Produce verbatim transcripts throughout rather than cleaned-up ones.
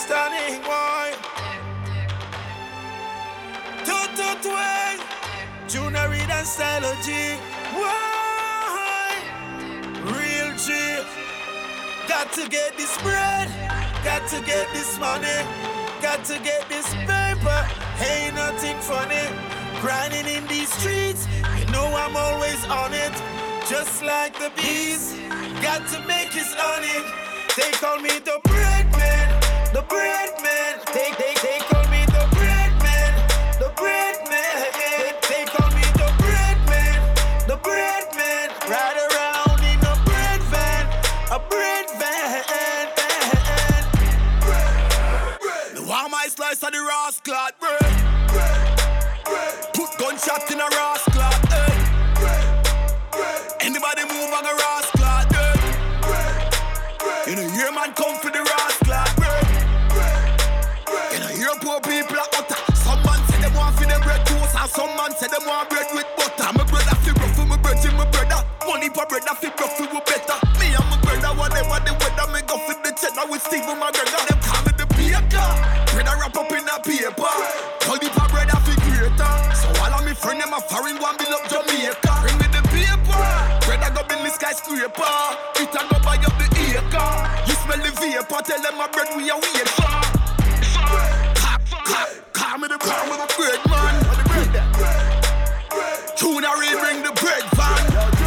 stunning boy. Two, two, two, Junior Reid and Stylo G. Why? Real G. Got to get this bread. Got to get this money. Got to get this paper. Ain't nothing funny. Grinding in these streets. You know I'm always on it. Just like the bees. Got to make his honey. They call me the bread man. The bread man. They, they, they call me the bread man. The bread man. They call me the bread man. The bread man. Ride around in a bread van. A bread van. The warm ice slice of the rascal bread. Put gunshot in a rascal. Anybody move on a rascal. You know your man come for the rascal. You know your poor people are utter. Some man say them want for them bread toast, and some man say them want bread with butter. My brother feel rough for my bread, my brother. Money for bread, I feel rough for my better. Me and my brother, whatever the weather, me go for the cheddar with Steve and my brother. Them call me the baker. Bread I wrap up in a paper. Money for bread, I feel greater. So all of me friend them a foreign one build up Jamaica. Bring me the paper. Bread I go build the skyscraper. It a go buy up the acre. You smell the vapor, tell them my bread we are weird for. Call me the call me the bread man. Junior Reid bring the bread van.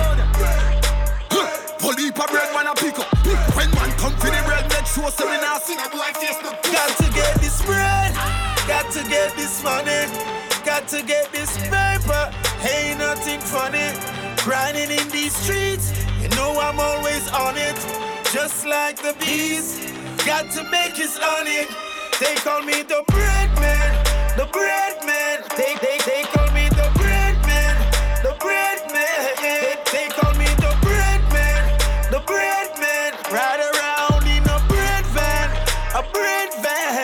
Pull heap of bread man a pick up. When man come for the bread, make sure so we not see a boy face no. Got to get this bread. Got to get this money. Got to get this paper. Ain't nothing funny. Grinding in these streets. You know I'm always on it. Just like the bees. Got to make his honey. They call me the bread man. The bread man. They, they, they call me the bread man. The bread man. They, they call me the bread man. The bread man. Ride around in a bread van. A bread van.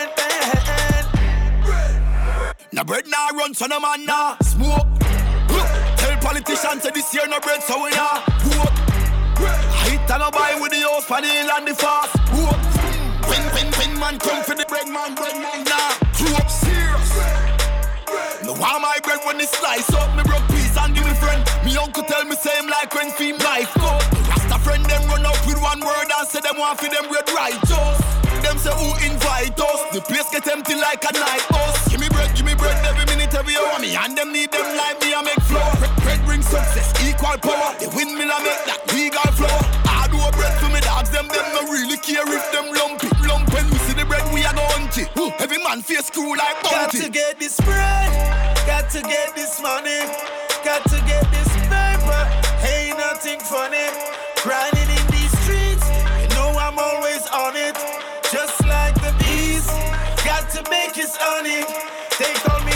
No bread nah run, so no man nah smoke. Tell politicians say this year no bread, so we nah work. I hit and I buy with the house for the hill and the fast. Work. When, when, when man come for the bread man, bread man nah joke serious. No want my bread when it slice up. Me broke piece and give me friend. Me uncle tell me same like when fame life go. The Rasta friend them run out with one word and say them want for them bread righteous. Them say who invite us. The place get empty like a night bus. Give me bread, give me bread every minute, every hour. Me and them need them like me, I make flow. Bread brings success, equal power. The windmill I make that legal flow. I do a bread for me dogs, them them no really care if them lumpy. Lump when we see the bread, we are go hunty. Every man face screw like bounty. Got to get this bread, got to get this money, got to get this paper. Ain't nothing funny. Grinding in these streets, you know I'm always on it. Just like the bees, got to make his honey. They call me